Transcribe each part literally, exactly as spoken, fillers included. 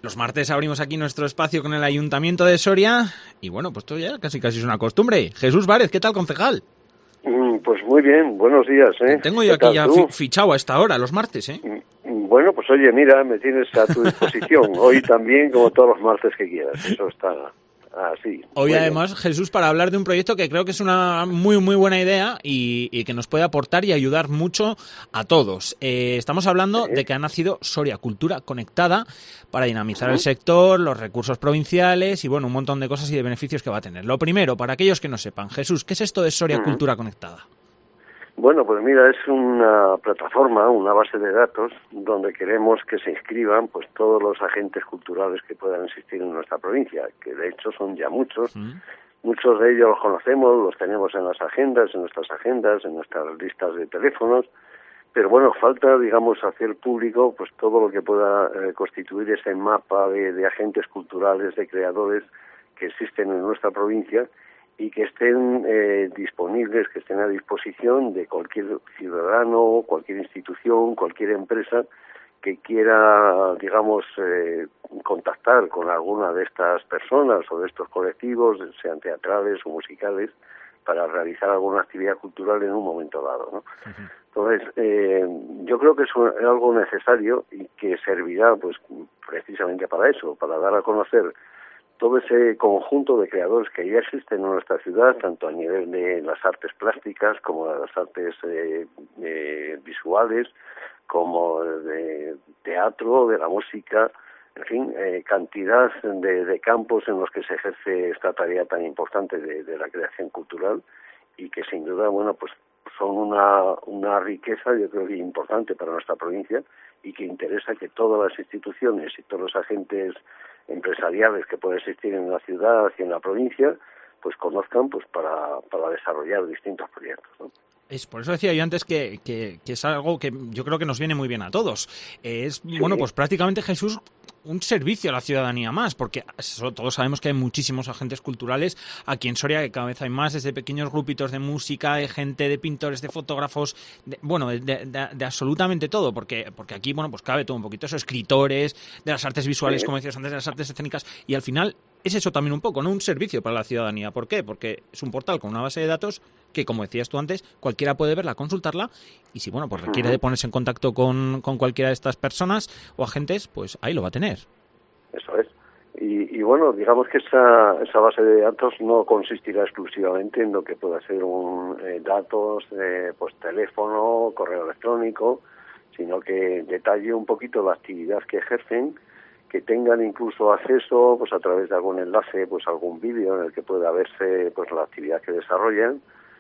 Los martes abrimos aquí nuestro espacio con el Ayuntamiento de Soria y bueno, pues esto ya casi casi es una costumbre. Jesús Várez, ¿qué tal, concejal? Mm, pues muy bien, buenos días, ¿eh? Te tengo yo aquí ya fi- fichado a esta hora, los martes, ¿eh? Mm, Bueno, pues oye, mira, me tienes a tu disposición. Hoy también, como todos los martes que quieras. Eso está así. Hoy Muy además, bien. Jesús, para hablar de un proyecto que creo que es una muy muy buena idea y, y que nos puede aportar y ayudar mucho a todos. Eh, estamos hablando ¿Sí? de que ha nacido Soria Cultura Conectada para dinamizar el Ujú. sector, los recursos provinciales y bueno, un montón de cosas y de beneficios que va a tener. Lo primero, para aquellos que no sepan, Jesús, ¿qué es esto de Soria Ujú. Cultura Conectada? Bueno, pues mira, es una plataforma, una base de datos, donde queremos que se inscriban pues todos los agentes culturales que puedan existir en nuestra provincia, que de hecho son ya muchos. ¿Mm? Muchos de ellos los conocemos, los tenemos en las agendas, en nuestras agendas, en nuestras listas de teléfonos, pero bueno, falta, digamos, hacer público pues todo lo que pueda eh, constituir ese mapa de, de agentes culturales, de creadores que existen en nuestra provincia y que estén eh, disponibles, que estén a disposición de cualquier ciudadano, cualquier institución, cualquier empresa que quiera, digamos, eh, contactar con alguna de estas personas o de estos colectivos, sean teatrales o musicales, para realizar alguna actividad cultural en un momento dado, ¿no? Uh-huh. Entonces, eh, yo creo que es un, algo necesario y que servirá, pues, precisamente para eso, para dar a conocer todo ese conjunto de creadores que ya existen en nuestra ciudad, tanto a nivel de las artes plásticas como de las artes eh, eh, visuales, como de teatro, de la música, en fin, eh, cantidad de, de campos en los que se ejerce esta tarea tan importante de, de la creación cultural y que sin duda, bueno, pues son una, una riqueza, yo creo que importante para nuestra provincia y que interesa que todas las instituciones y todos los agentes empresariales que pueden existir en la ciudad y en la provincia, pues conozcan pues para, para desarrollar distintos proyectos, ¿no? Es por eso decía yo antes que, que, que es algo que yo creo que nos viene muy bien a todos. Es, Sí. bueno, pues prácticamente, Jesús, un servicio a la ciudadanía más, porque eso, todos sabemos que hay muchísimos agentes culturales aquí en Soria, que cada vez hay más, desde pequeños grupitos de música, de gente, de pintores, de fotógrafos, de, bueno, de, de, de absolutamente todo, porque, porque aquí, bueno, pues cabe todo un poquito, eso, escritores, de las artes visuales, Sí. como decías antes, de las artes escénicas, y al final es eso también un poco, ¿no? Un servicio para la ciudadanía. ¿Por qué? Porque es un portal con una base de datos que, como decías tú antes, cualquiera puede verla, consultarla, y si, bueno, pues requiere Uh-huh. de ponerse en contacto con, con cualquiera de estas personas o agentes, pues ahí lo va a tener. Eso es. Y, y bueno, digamos que esa, esa base de datos no consistirá exclusivamente en lo que pueda ser un eh, datos, eh, pues teléfono, correo electrónico, sino que detalle un poquito la actividad que ejercen, que tengan incluso acceso pues a través de algún enlace, pues algún vídeo en el que pueda verse pues la actividad que desarrollan,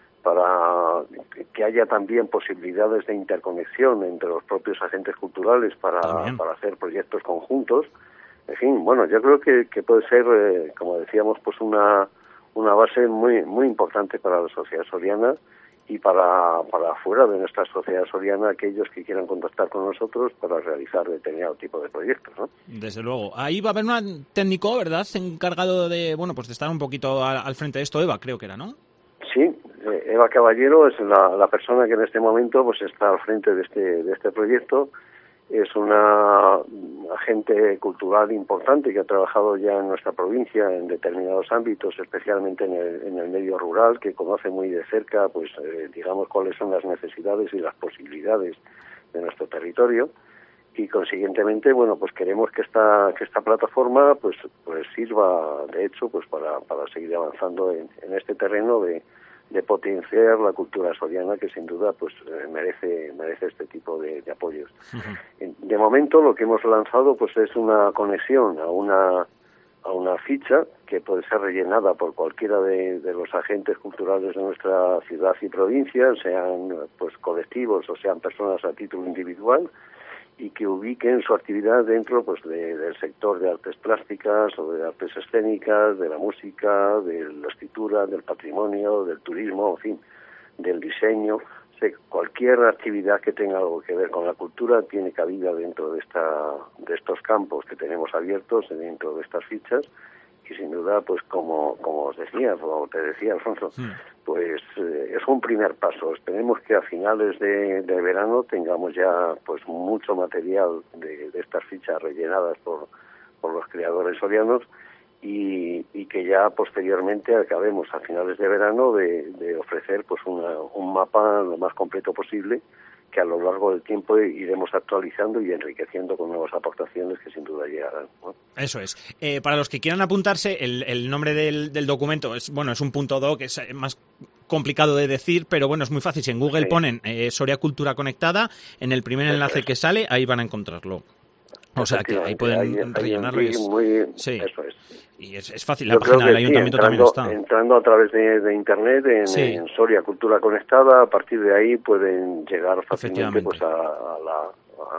para que haya también posibilidades de interconexión entre los propios agentes culturales para, para hacer proyectos conjuntos. En fin, bueno, yo creo que, que puede ser, eh, como decíamos, pues una una base muy muy importante para la sociedad soriana y para para fuera de nuestra sociedad soriana, aquellos que quieran contactar con nosotros para realizar determinado tipo de proyectos, ¿no? Desde luego. Ahí va a haber un técnico, ¿verdad?, encargado de, bueno, pues de estar un poquito al, al frente de esto, Eva, creo que era, ¿no? Sí, Eva Caballero es la, la persona que en este momento pues está al frente de este de este proyecto. Es una agente cultural importante que ha trabajado ya en nuestra provincia en determinados ámbitos, especialmente en el, en el medio rural, que conoce muy de cerca, pues eh, digamos, cuáles son las necesidades y las posibilidades de nuestro territorio. Y consiguientemente, bueno, pues queremos que esta que esta plataforma pues pues sirva de hecho pues para para seguir avanzando en, en este terreno de de potenciar la cultura soriana, que sin duda pues eh, merece merece este tipo de, de apoyos. Uh-huh. De momento lo que hemos lanzado pues es una conexión a una a una ficha que puede ser rellenada por cualquiera de, de los agentes culturales de nuestra ciudad y provincia, sean pues colectivos o sean personas a título individual, y que ubiquen su actividad dentro pues de, del sector de artes plásticas o de artes escénicas, de la música, de la escritura, del patrimonio, del turismo, en fin, del diseño. O sea, cualquier actividad que tenga algo que ver con la cultura tiene cabida dentro de esta de estos campos que tenemos abiertos, dentro de estas fichas. Y sin duda, pues como como os decía, como te decía, Alfonso, sí. pues eh, es un primer paso. Esperemos que a finales de, de verano tengamos ya pues mucho material de, de estas fichas rellenadas por por los creadores sorianos, y, y que ya posteriormente acabemos a finales de verano de, de ofrecer pues una, un mapa lo más completo posible, que a lo largo del tiempo iremos actualizando y enriqueciendo con nuevas aportaciones que sin duda llegarán, ¿no? Eso es. Eh, para los que quieran apuntarse, el, el nombre del, del documento es, bueno, es un punto doc, es más complicado de decir, pero bueno, es muy fácil. Si en Google sí. ponen eh, Soria Cultura Conectada, en el primer enlace que sale, ahí van a encontrarlo. O sea que ahí pueden hay, rellenarlo. Hay y es, muy, sí. Eso es. Y es, es fácil, la Yo página del ayuntamiento sí, entrando, también está. Entrando a través de, de internet en, sí. en Soria Cultura Conectada, a partir de ahí pueden llegar fácilmente pues a, a, la, a,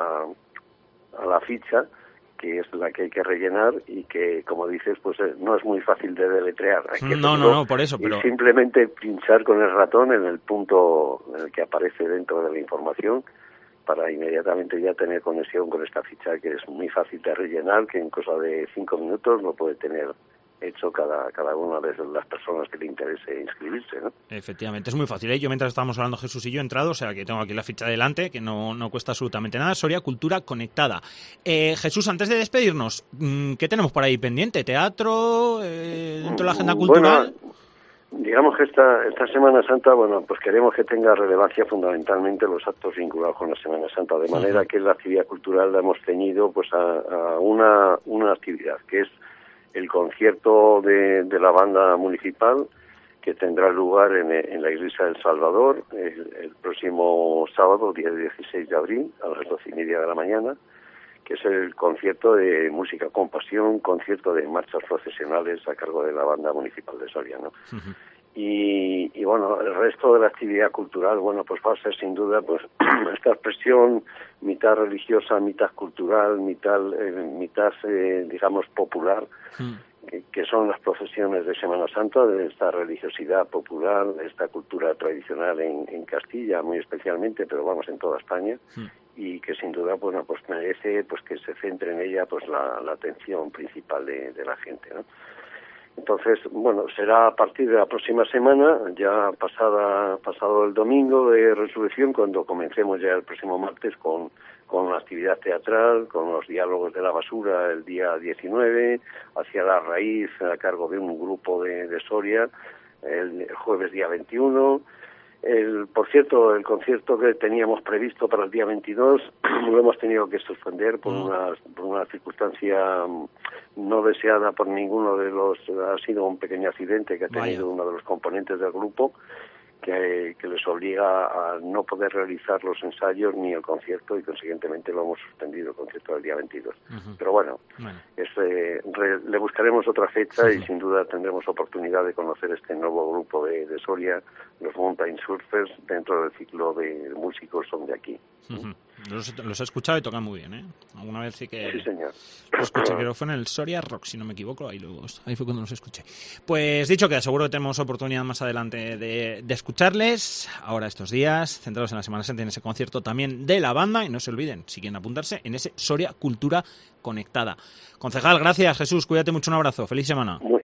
la, a la ficha, que es la que hay que rellenar y que, como dices, pues no es muy fácil de deletrear. Hay que no, no, no, por eso. Pero... Y simplemente pinchar con el ratón en el punto en el que aparece dentro de la información, para inmediatamente ya tener conexión con esta ficha, que es muy fácil de rellenar, que en cosa de cinco minutos lo puede tener hecho cada cada una de las personas que le interese inscribirse, ¿no? Efectivamente, es muy fácil, ¿eh? Yo mientras estábamos hablando Jesús y yo he entrado, o sea que tengo aquí la ficha delante, que no, no cuesta absolutamente nada. Soria Cultura Conectada. Eh, Jesús, antes de despedirnos, ¿qué tenemos por ahí pendiente? ¿Teatro? Eh, ¿Dentro de la agenda cultural? Bueno, digamos que esta esta Semana Santa, bueno, pues queremos que tenga relevancia fundamentalmente los actos vinculados con la Semana Santa, de manera uh-huh. que la actividad cultural la hemos ceñido pues a, a una una actividad que es el concierto de, de la banda municipal, que tendrá lugar en, en la iglesia del Salvador el, el próximo sábado, día dieciséis de abril, a las doce y media de la mañana, que es el concierto de música con pasión, concierto de marchas procesionales a cargo de la banda municipal de Soria, ¿no? Uh-huh. Y, y bueno, el resto de la actividad cultural, bueno, pues va a ser sin duda pues esta expresión mitad religiosa, mitad cultural, mitad, eh, mitad eh, digamos, popular, uh-huh. que, que son las procesiones de Semana Santa, de esta religiosidad popular, esta cultura tradicional en, en Castilla, muy especialmente, pero vamos, en toda España. Uh-huh. Y que sin duda, bueno, pues merece pues que se centre en ella pues la, la atención principal de, de la gente, ¿no? Entonces, bueno, será a partir de la próxima semana, ya pasada pasado el domingo de Resurrección, cuando comencemos ya el próximo martes con, con la actividad teatral, con los diálogos de la basura el día diecinueve, hacia la raíz a cargo de un grupo de, de Soria el, el jueves día veintiuno. El, por cierto, el concierto que teníamos previsto para el día veintidós lo hemos tenido que suspender por una, por una circunstancia no deseada por ninguno de los... Ha sido un pequeño accidente que ha tenido Vaya. uno de los componentes del grupo, que, que les obliga a no poder realizar los ensayos ni el concierto, y consiguientemente lo hemos suspendido, el concierto del día veintidós. Uh-huh. Pero bueno, bueno. Es, eh, re, le buscaremos otra fecha uh-huh. y sin duda tendremos oportunidad de conocer este nuevo grupo de, de Soria, los Mountain Surfers, dentro del ciclo de músicos Son de Aquí. Uh-huh. Los, los he escuchado y tocan muy bien, ¿eh? Alguna vez sí que... Sí, señor. Los escuché, creo que fue en el Soria Rock, si no me equivoco, ahí, luego, ahí fue cuando los escuché. Pues dicho que seguro que tenemos oportunidad más adelante de, de escucharles. Ahora estos días, centrados en la Semana Santa, en ese concierto también de la banda, y no se olviden, si quieren apuntarse, en ese Soria Cultura Conectada. Concejal, gracias, Jesús, cuídate mucho, un abrazo, feliz semana. Muy,